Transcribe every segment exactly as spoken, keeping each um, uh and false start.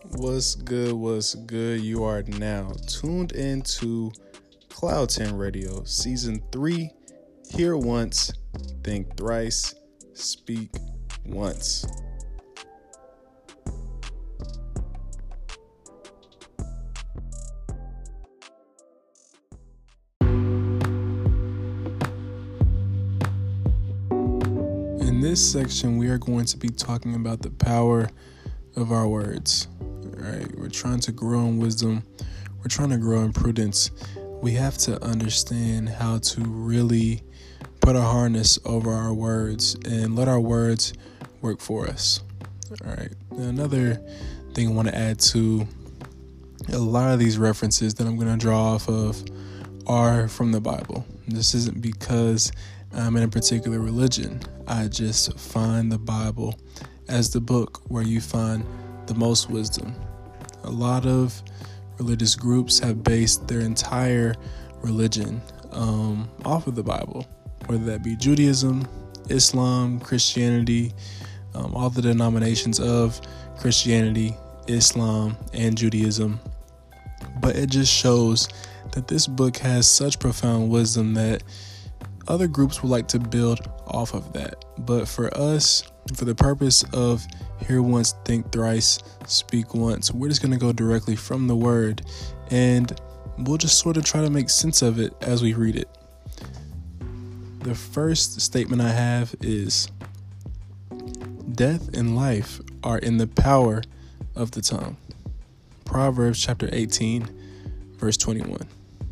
What's good? What's good? You are now tuned into Cloud ten Radio, Season three. Hear once, think thrice, speak once. In this section, we are going to be talking about the power of our words. All right, we're trying to grow in wisdom. We're trying to grow in prudence. We have to understand how to really put our harness over our words and let our words work for us. All right. Now, another thing I want to add to a lot of these references that I'm going to draw off of are from the Bible. This isn't because I'm in a particular religion. I just find the Bible as the book where you find the most wisdom. A lot of religious groups have based their entire religion um, off of the Bible, whether that be Judaism, Islam, Christianity, um, all the denominations of Christianity, Islam, and Judaism. But it just shows that this book has such profound wisdom that other groups would like to build off of that. But for us, for the purpose of hear once, think thrice, speak once, we're just going to go directly from the word, and we'll just sort of try to make sense of it as we read it. The first statement I have is, death and life are in the power of the tongue. Proverbs chapter eighteen, verse twenty-one.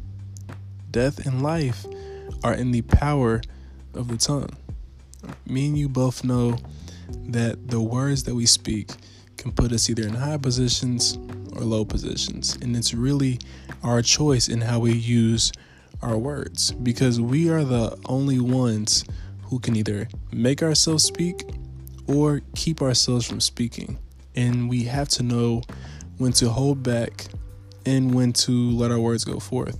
Death and life are in the power of the tongue. Me and you both know that the words that we speak can put us either in high positions or low positions. And it's really our choice in how we use our words, because we are the only ones who can either make ourselves speak or keep ourselves from speaking. And we have to know when to hold back and when to let our words go forth.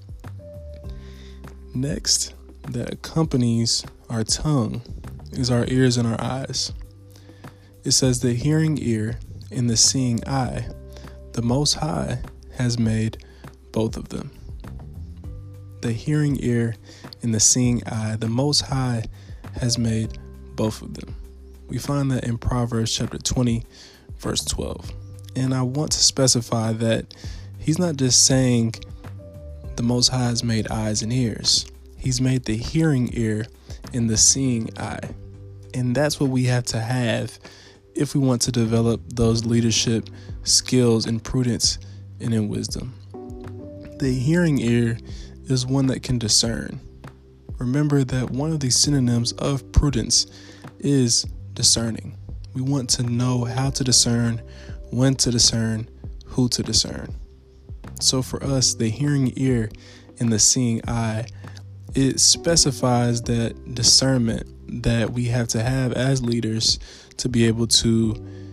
Next, that accompanies our tongue is our ears and our eyes. It says the hearing ear and the seeing eye, the Most High has made both of them. The hearing ear and the seeing eye, the Most High has made both of them. We find that in Proverbs chapter twenty, verse twelve. And I want to specify that he's not just saying the Most High has made eyes and ears. He's made the hearing ear and the seeing eye. And that's what we have to have if we want to develop those leadership skills in prudence and in wisdom. The hearing ear is one that can discern. Remember that one of the synonyms of prudence is discerning. We want to know how to discern, when to discern, who to discern. So for us, the hearing ear and the seeing eye, it specifies that discernment that we have to have as leaders to be able to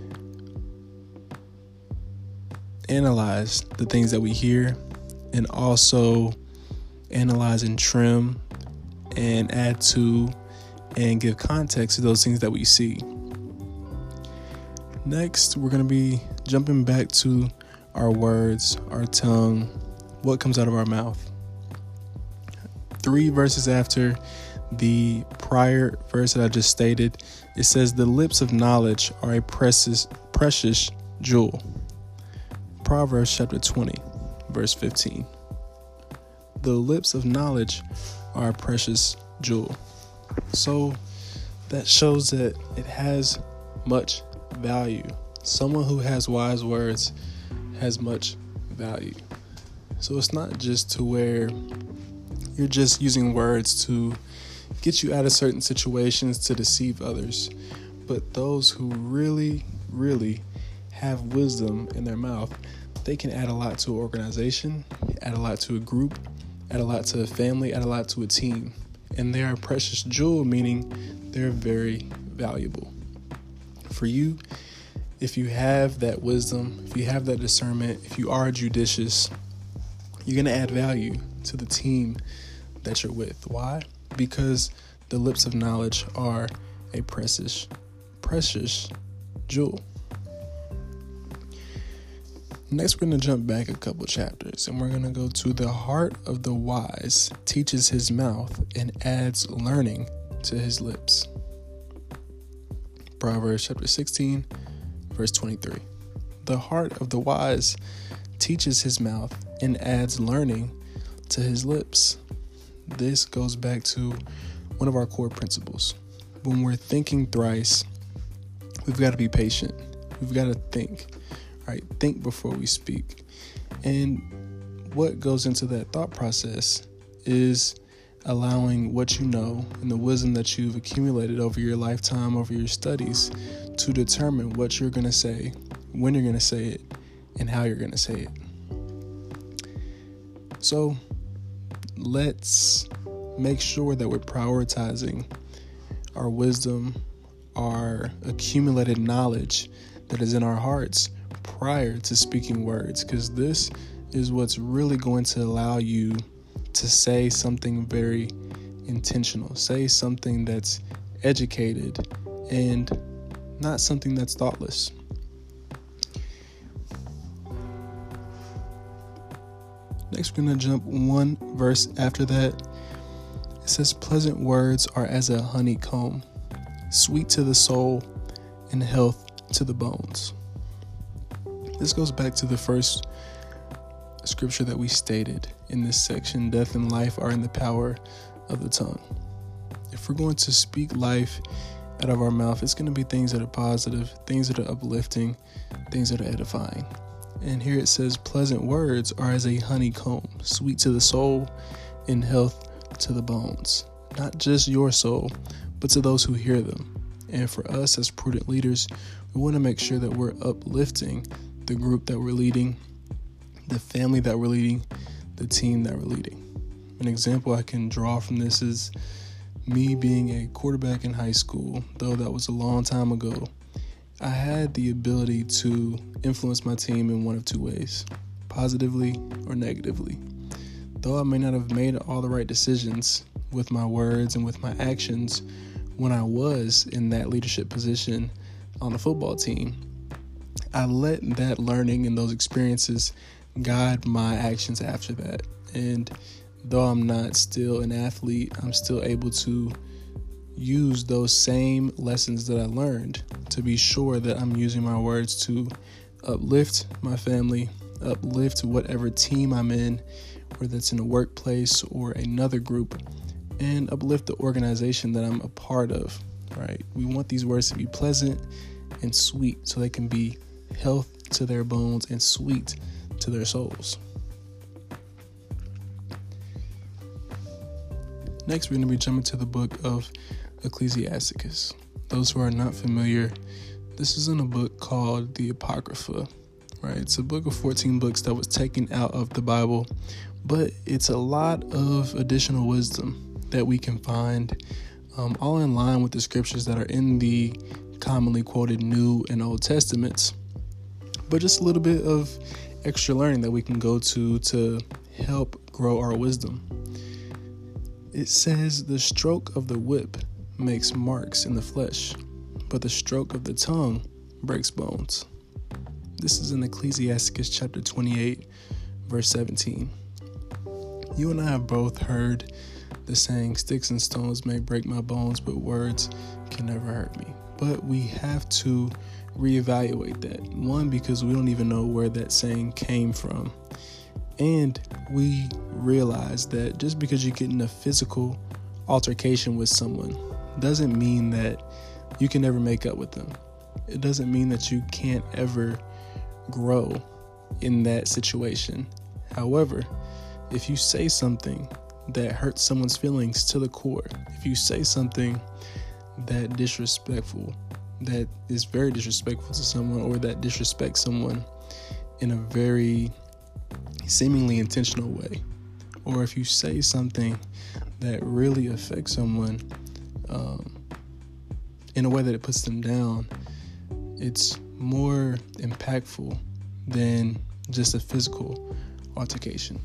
analyze the things that we hear and also analyze and trim and add to and give context to those things that we see. Next, we're going to be jumping back to our words, our tongue, what comes out of our mouth. Three verses after the prior verse that I just stated, it says the lips of knowledge are a precious, precious jewel. Proverbs chapter twenty, verse fifteen. The lips of knowledge are a precious jewel. So that shows that it has much value. Someone who has wise words has much value. So it's not just to where you're just using words to get you out of certain situations to deceive others, but those who really, really have wisdom in their mouth, they can add a lot to an organization, add a lot to a group, add a lot to a family, add a lot to a team. And they are a precious jewel, meaning they're very valuable. For you, if you have that wisdom, if you have that discernment, if you are judicious, you're going to add value to the team that you're with. Why? Because the lips of knowledge are a precious, precious jewel. Next, we're going to jump back a couple chapters, and we're going to go to the heart of the wise teaches his mouth and adds learning to his lips. Proverbs chapter sixteen, verse twenty-three. The heart of the wise teaches his mouth and adds learning to his lips. This goes back to one of our core principles. When we're thinking thrice, we've got to be patient. We've got to think, right? Think before we speak. And what goes into that thought process is allowing what you know and the wisdom that you've accumulated over your lifetime, over your studies, to determine what you're going to say, when you're going to say it, and how you're going to say it. So let's make sure that we're prioritizing our wisdom, our accumulated knowledge that is in our hearts prior to speaking words, because this is what's really going to allow you to say something very intentional, say something that's educated and not something that's thoughtless. Next, we're going to jump one verse after that. It says, pleasant words are as a honeycomb, sweet to the soul and health to the bones. This goes back to the first scripture that we stated in this section. Death and life are in the power of the tongue. If we're going to speak life out of our mouth, it's going to be things that are positive, things that are uplifting, things that are edifying. And here it says, pleasant words are as a honeycomb, sweet to the soul and health to the bones. Not just your soul, but to those who hear them. And for us as prudent leaders, we want to make sure that we're uplifting the group that we're leading, the family that we're leading, the team that we're leading. An example I can draw from this is me being a quarterback in high school. Though that was a long time ago, I had the ability to influence my team in one of two ways, positively or negatively. Though I may not have made all the right decisions with my words and with my actions when I was in that leadership position on the football team, I let that learning and those experiences guide my actions after that. And though I'm not still an athlete, I'm still able to use those same lessons that I learned to be sure that I'm using my words to uplift my family, uplift whatever team I'm in, whether it's in a workplace or another group, and uplift the organization that I'm a part of, right? We want these words to be pleasant and sweet so they can be health to their bones and sweet to their souls. Next, we're going to be jumping to the book of Ecclesiasticus. Those who are not familiar, this is in a book called the Apocrypha, right? It's a book of fourteen books that was taken out of the Bible, but it's a lot of additional wisdom that we can find, um, all in line with the scriptures that are in the commonly quoted New and Old Testaments, but just a little bit of extra learning that we can go to to help grow our wisdom. It says, the stroke of the whip makes marks in the flesh, but the stroke of the tongue breaks bones. This is in Ecclesiasticus chapter twenty-eight, verse seventeen. You and I have both heard the saying, sticks and stones may break my bones, but words can never hurt me. But we have to reevaluate that. One, because we don't even know where that saying came from. And we realize that just because you get in a physical altercation with someone doesn't mean that you can never make up with them. It doesn't mean that you can't ever grow in that situation. However, if you say something that hurts someone's feelings to the core, if you say something that disrespectful, that is very disrespectful to someone, or that disrespects someone in a very seemingly intentional way, or if you say something that really affects someone um, in a way that it puts them down, it's more impactful than just a physical altercation.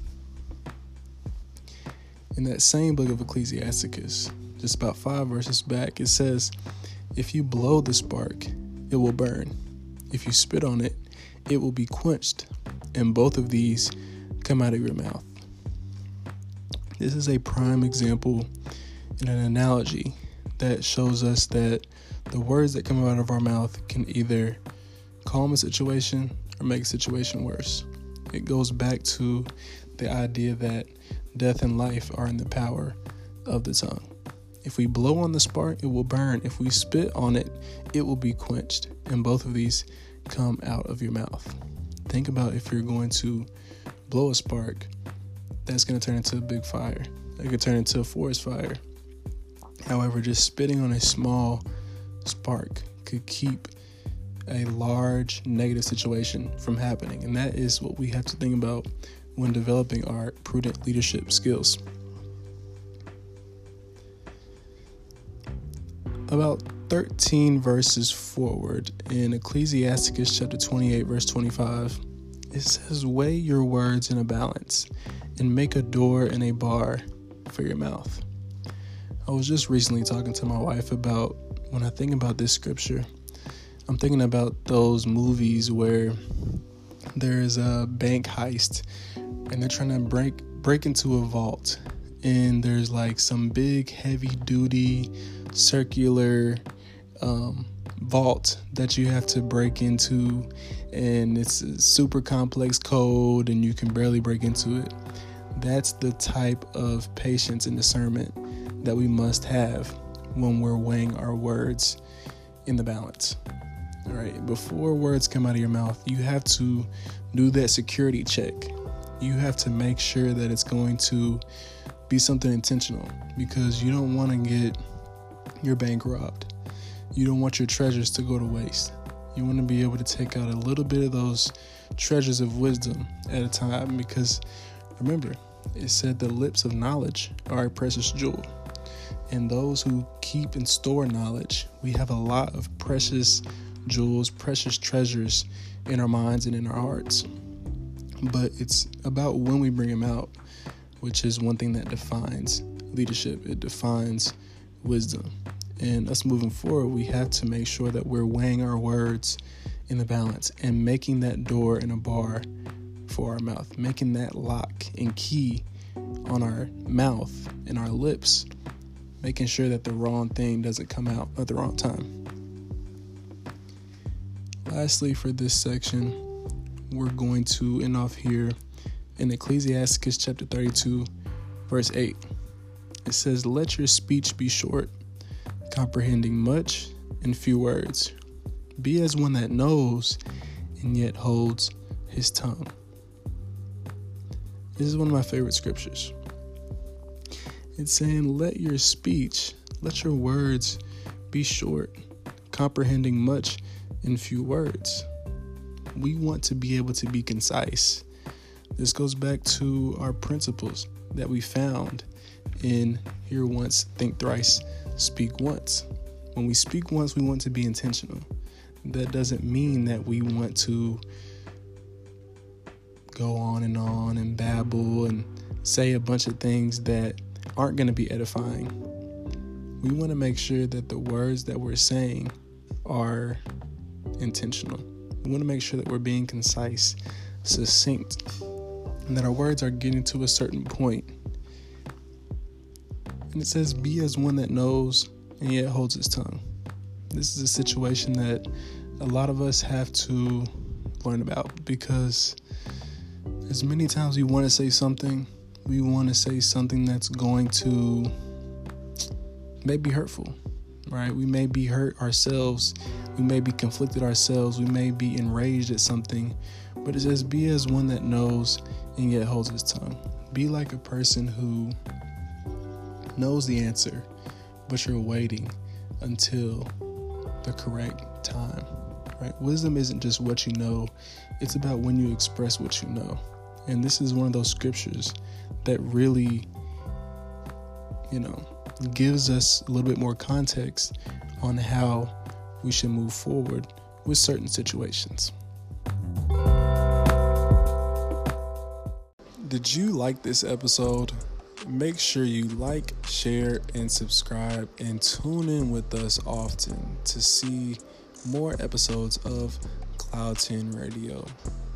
In that same book of Ecclesiasticus, just about five verses back, it says, if you blow the spark, it will burn. If you spit on it, it will be quenched. and both of these come out of your mouth. This is a prime example and an analogy that shows us that the words that come out of our mouth can either calm a situation or make a situation worse. It goes back to the idea that death and life are in the power of the tongue. If we blow on the spark, it will burn. If we spit on it, it will be quenched. And both of these come out of your mouth. Think about if you're going to blow a spark, that's going to turn into a big fire. It could turn into a forest fire. However, just spitting on a small spark could keep a large negative situation from happening. And that is what we have to think about when developing our prudent leadership skills. About thirteen verses forward in Ecclesiasticus chapter twenty-eight, verse twenty-five, it says, "Weigh your words in a balance and make a door and a bar for your mouth." I was just recently talking to my wife about when I think about this scripture, I'm thinking about those movies where there's a bank heist and they're trying to break break into a vault, and there's like some big heavy duty circular um, vault that you have to break into, and it's a super complex code and you can barely break into it. That's the type of patience and discernment that we must have when we're weighing our words in the balance. All right, before words come out of your mouth, you have to do that security check. You have to make sure that it's going to be something intentional, because you don't want to get your bank robbed. You don't want your treasures to go to waste. You want to be able to take out a little bit of those treasures of wisdom at a time, because remember, it said the lips of knowledge are a precious jewel. And those who keep and store knowledge, we have a lot of precious jewels, precious treasures in our minds and in our hearts. But it's about when we bring them out, which is one thing that defines leadership. It defines wisdom. And us moving forward, we have to make sure that we're weighing our words in the balance and making that door and a bar for our mouth, making that lock and key on our mouth and our lips, making sure that the wrong thing doesn't come out at the wrong time. Lastly, for this section, we're going to end off here in Ecclesiasticus chapter thirty-two, verse eight. It says, "Let your speech be short, comprehending much in few words. Be as one that knows and yet holds his tongue." This is one of my favorite scriptures. It's saying, let your speech, let your words be short, comprehending much in few words. We want to be able to be concise. This goes back to our principles that we found in Hear Once, Think Thrice, Speak Once. When we speak once, we want to be intentional. That doesn't mean that we want to go on and on and babble and say a bunch of things that aren't going to be edifying. We want to make sure that the words that we're saying are intentional. We want to make sure that we're being concise, succinct, and that our words are getting to a certain point. And it says, be as one that knows and yet holds his tongue. This is a situation that a lot of us have to learn about, because as many times we want to say something, we want to say something that's going to maybe hurtful, right? We may be hurt ourselves. We may be conflicted ourselves. We may be enraged at something, but it says, be as one that knows and yet holds his tongue. Be like a person who knows the answer, but you're waiting until the correct time, right? Wisdom isn't just what you know. It's about when you express what you know. And this is one of those scriptures that really, you know, gives us a little bit more context on how we should move forward with certain situations. Did you like this episode? Make sure you like, share, and subscribe, and tune in with us often to see more episodes of Cloud ten Radio.